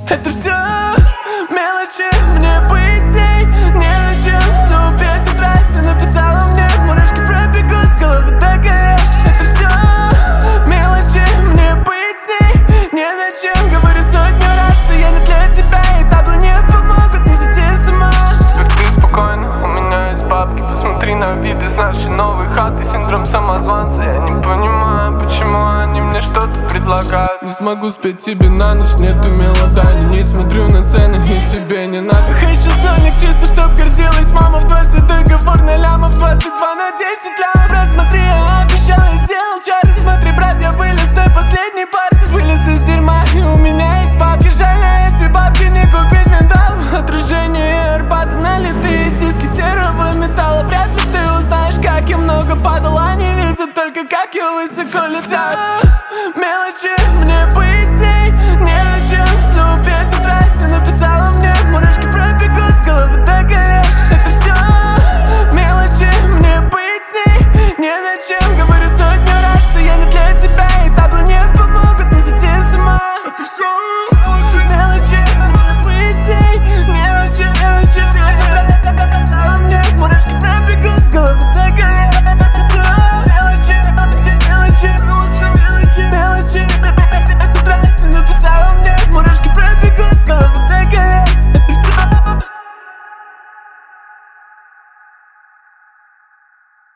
Это все мелочи, мне быть с ней незачем. Снова 5 утра ты написала мне, мурашки пробегут с головы до колен. Это все мелочи, мне быть с ней незачем. Говорю сотню раз, что я не для тебя, и табло не помогут, не сойти с ума. Как ты спокойно, у меня есть бабки. Посмотри на виды с нашей новой хаты. Синдром самозванца, я не понимаю, почему они мне что-то предлагают. Не смогу спеть тебе на ночь, нету мелодани. Не смотрю на цены, и тебе не надо. Хочу Соник, чисто чтоб гордилась мама. В 20 договор на лямов, 22 на 10 лямов. Брат, смотри, я обещал и сделал чары. Смотри, брат, я вылез с той последней парты. Вылез из дерьма, и у меня есть бабки. Жаль, на эти бабки не купить ментал. Отражение и Арбата, налитые диски серого металла. Вряд ли ты узнаешь, как я много падал. Они видят только, как я высоко летаю.